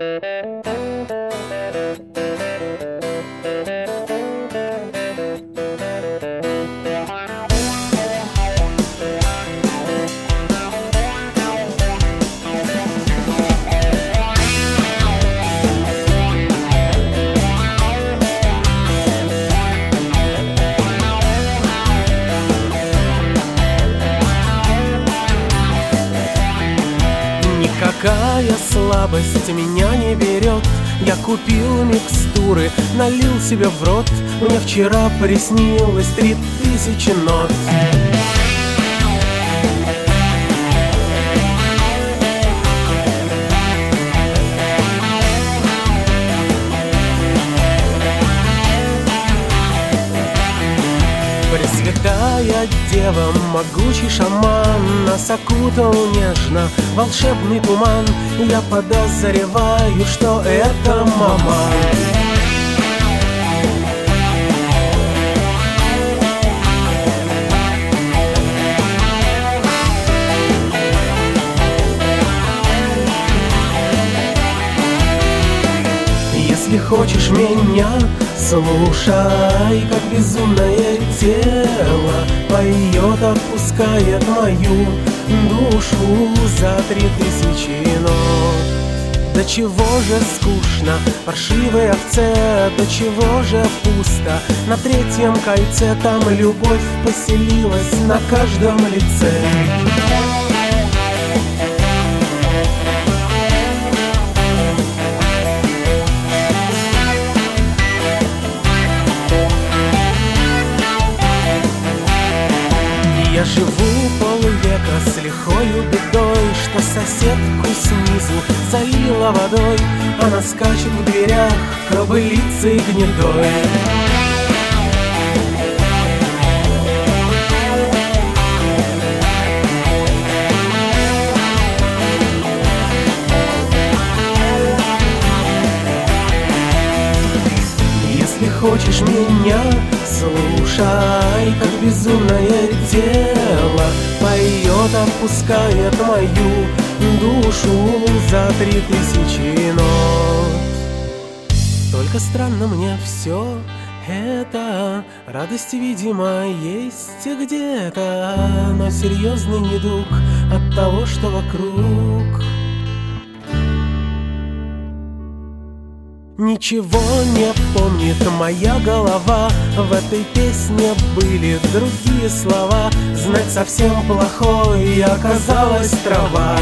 Никакая слабость меня не берет. Я купил микстуры, налил себе в рот. Мне вчера приснилось 3000 нот. Пресвятая Дева, могучий шаман, нас окутал нежно волшебный туман. Я подозреваю, что это мама. Если хочешь меня, слушай, как безумное тело поет, отпускает мою душу за 3000 нот. До чего же скучно паршивой овце, до чего же пусто на третьем кольце. Там любовь поселилась на каждом лице. Я живу полвека с лихою бедой, что соседку снизу залила водой. Она скачет в дверях кобылицей гнедой. Если хочешь меня, слушай, как безумное тело поет, отпускает мою душу за 3000 нот. Только странно мне все это, радость, видимо, есть где-то, но серьезный недуг от того, что вокруг. Ничего не помнит моя голова, в этой песне были другие слова. Знать совсем плохой оказалась трава.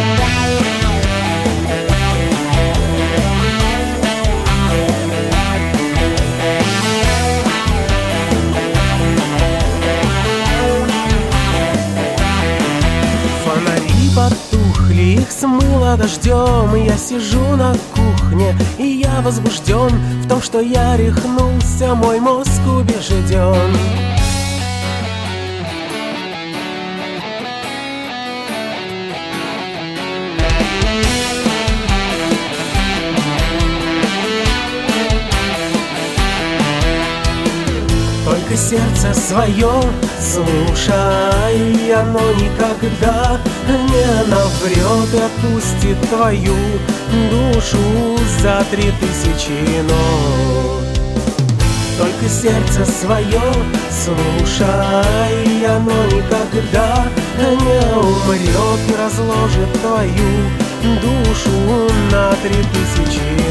Фонари потухли, их смыло дождем. Я сижу на кухне, и я возбужден в том, что я рехнулся, мой мозг убежден. Только сердце свое слушай, оно никогда не наврет и отпустит твою душу за 3000 нот. Только сердце свое слушай, оно никогда не умрет и разложит твою душу на 3000